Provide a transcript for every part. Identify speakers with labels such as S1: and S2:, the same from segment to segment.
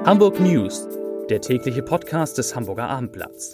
S1: Hamburg News, der tägliche Podcast des Hamburger Abendblatts.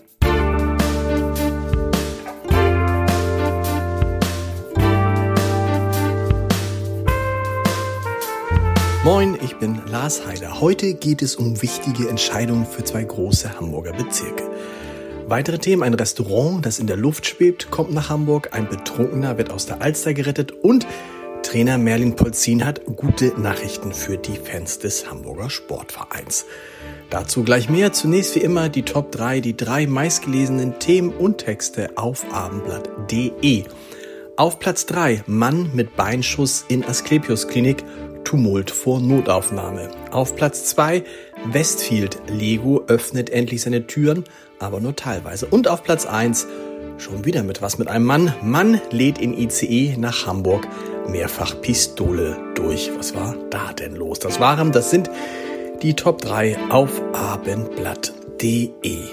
S2: Moin, ich bin Lars Heider. Heute geht es um wichtige Entscheidungen für zwei große Hamburger Bezirke. Weitere Themen: ein Restaurant, das in der Luft schwebt, kommt nach Hamburg, ein Betrunkener wird aus der Alster gerettet und Trainer Merlin Polzin hat gute Nachrichten für die Fans des Hamburger Sportvereins. Dazu gleich mehr. Zunächst wie immer die Top 3, die 3 meistgelesenen Themen und Texte auf abendblatt.de. Auf Platz 3, Mann mit Beinschuss in Asklepios-Klinik, Tumult vor Notaufnahme. Auf Platz 2, Westfield, Lego öffnet endlich seine Türen, aber nur teilweise. Und auf Platz 1, schon wieder mit einem Mann. Mann lädt in ICE nach Hamburg, mehrfach Pistole durch. Was war da denn los? Das sind die Top 3 auf abendblatt.de.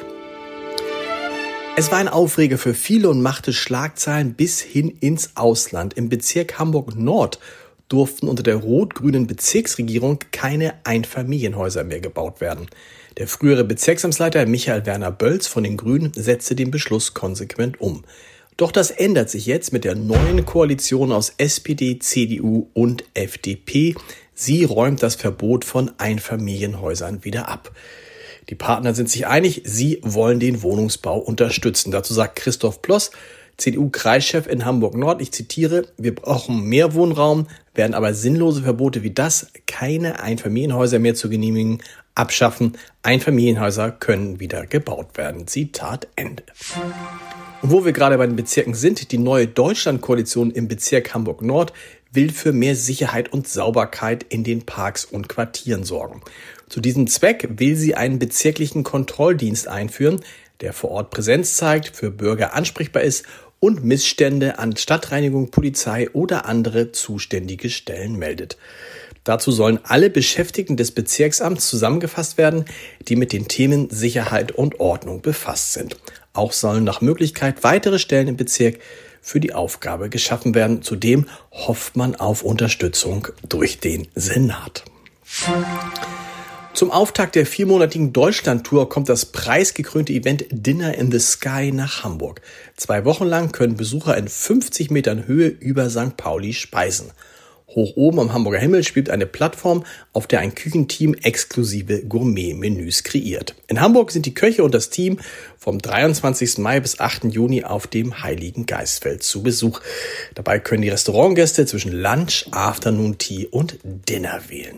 S2: Es war ein Aufreger für viele und machte Schlagzeilen bis hin ins Ausland. Im Bezirk Hamburg-Nord durften unter der rot-grünen Bezirksregierung keine Einfamilienhäuser mehr gebaut werden. Der frühere Bezirksamtsleiter Michael Werner Bölz von den Grünen setzte den Beschluss konsequent um. Doch das ändert sich jetzt mit der neuen Koalition aus SPD, CDU und FDP. Sie räumt das Verbot von Einfamilienhäusern wieder ab. Die Partner sind sich einig, sie wollen den Wohnungsbau unterstützen. Dazu sagt Christoph Ploss, CDU-Kreischef in Hamburg-Nord, ich zitiere: Wir brauchen mehr Wohnraum, werden aber sinnlose Verbote wie das, keine Einfamilienhäuser mehr zu genehmigen, abschaffen. Einfamilienhäuser können wieder gebaut werden. Zitat Ende. Und wo wir gerade bei den Bezirken sind, die neue Deutschland-Koalition im Bezirk Hamburg-Nord will für mehr Sicherheit und Sauberkeit in den Parks und Quartieren sorgen. Zu diesem Zweck will sie einen bezirklichen Kontrolldienst einführen, der vor Ort Präsenz zeigt, für Bürger ansprechbar ist und Missstände an Stadtreinigung, Polizei oder andere zuständige Stellen meldet. Dazu sollen alle Beschäftigten des Bezirksamts zusammengefasst werden, die mit den Themen Sicherheit und Ordnung befasst sind. Auch sollen nach Möglichkeit weitere Stellen im Bezirk für die Aufgabe geschaffen werden. Zudem hofft man auf Unterstützung durch den Senat. Zum Auftakt der 4-monatigen Deutschland-Tour kommt das preisgekrönte Event Dinner in the Sky nach Hamburg. 2 Wochen lang können Besucher in 50 Metern Höhe über St. Pauli speisen. Hoch oben am Hamburger Himmel schwebt eine Plattform, auf der ein Küchenteam exklusive Gourmet-Menüs kreiert. In Hamburg sind die Köche und das Team vom 23. Mai bis 8. Juni auf dem Heiligen Geistfeld zu Besuch. Dabei können die Restaurantgäste zwischen Lunch, Afternoon Tea und Dinner wählen.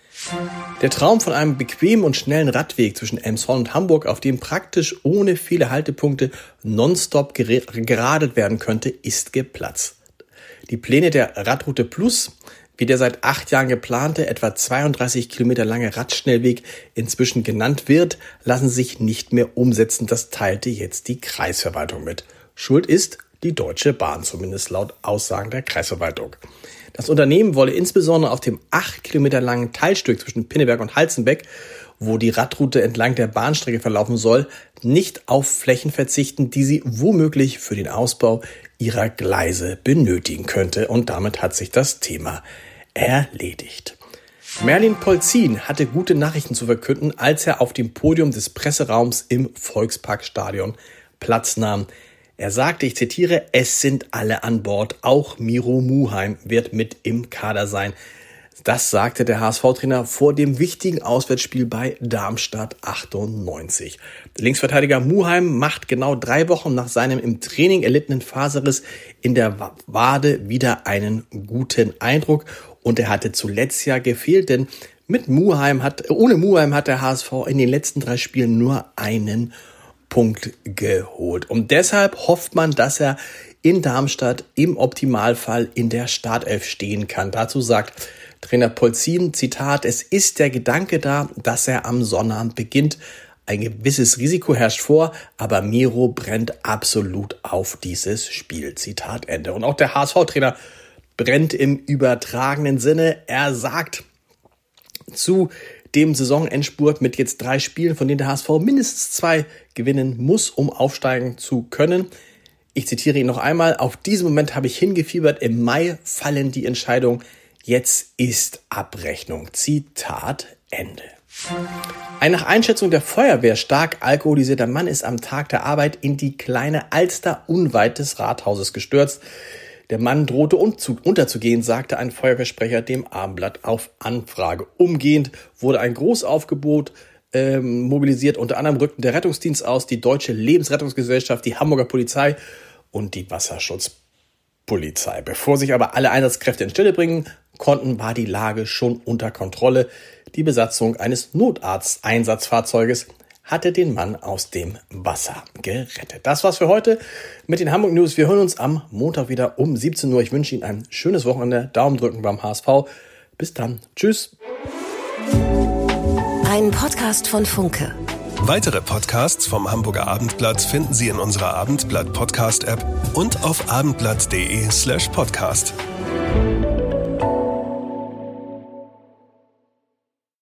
S2: Der Traum von einem bequemen und schnellen Radweg zwischen Elmshorn und Hamburg, auf dem praktisch ohne viele Haltepunkte nonstop geradelt werden könnte, ist geplatzt. Die Pläne der Radroute Plus, wie der seit 8 Jahren geplante, etwa 32 Kilometer lange Radschnellweg inzwischen genannt wird, lassen sich nicht mehr umsetzen. Das teilte jetzt die Kreisverwaltung mit. Schuld ist die Deutsche Bahn, zumindest laut Aussagen der Kreisverwaltung. Das Unternehmen wolle insbesondere auf dem 8 Kilometer langen Teilstück zwischen Pinneberg und Halzenbeck, wo die Radroute entlang der Bahnstrecke verlaufen soll, nicht auf Flächen verzichten, die sie womöglich für den Ausbau ihrer Gleise benötigen könnte. Und damit hat sich das Thema erledigt. Merlin Polzin hatte gute Nachrichten zu verkünden, als er auf dem Podium des Presseraums im Volksparkstadion Platz nahm. Er sagte, ich zitiere: Es sind alle an Bord, auch Miro Muheim wird mit im Kader sein. Das sagte der HSV-Trainer vor dem wichtigen Auswärtsspiel bei Darmstadt 98. Der Linksverteidiger Muheim macht genau 3 Wochen nach seinem im Training erlittenen Faserriss in der Wade wieder einen guten Eindruck. Und er hatte zuletzt ja gefehlt, denn ohne Muheim hat der HSV in den letzten 3 Spielen nur einen Punkt geholt. Und deshalb hofft man, dass er in Darmstadt im Optimalfall in der Startelf stehen kann. Dazu sagt Trainer Polzin, Zitat: Es ist der Gedanke da, dass er am Sonnabend beginnt. Ein gewisses Risiko herrscht vor, aber Miro brennt absolut auf dieses Spiel. Zitat Ende. Und auch der HSV-Trainer brennt im übertragenen Sinne. Er sagt zu dem Saisonendspurt mit jetzt 3 Spielen, von denen der HSV mindestens 2 gewinnen muss, um aufsteigen zu können. Ich zitiere ihn noch einmal: Auf diesen Moment habe ich hingefiebert. Im Mai fallen die Entscheidungen. Jetzt ist Abrechnung. Zitat Ende. Ein nach Einschätzung der Feuerwehr stark alkoholisierter Mann ist am Tag der Arbeit in die kleine Alster unweit des Rathauses gestürzt. Der Mann drohte unterzugehen, sagte ein Feuerwehrsprecher dem Abendblatt auf Anfrage. Umgehend wurde ein Großaufgebot mobilisiert. Unter anderem rückten der Rettungsdienst aus, die Deutsche Lebensrettungsgesellschaft, die Hamburger Polizei und die Wasserschutzpolizei. Bevor sich aber alle Einsatzkräfte in Stille bringen konnten, war die Lage schon unter Kontrolle. Die Besatzung eines Notarzteinsatzfahrzeuges hatte den Mann aus dem Wasser gerettet. Das war's für heute mit den Hamburg News. Wir hören uns am Montag wieder um 17 Uhr. Ich wünsche Ihnen ein schönes Wochenende. Daumen drücken beim HSV. Bis dann. Tschüss.
S3: Ein Podcast von Funke.
S4: Weitere Podcasts vom Hamburger Abendblatt finden Sie in unserer Abendblatt Podcast App und auf abendblatt.de/podcast.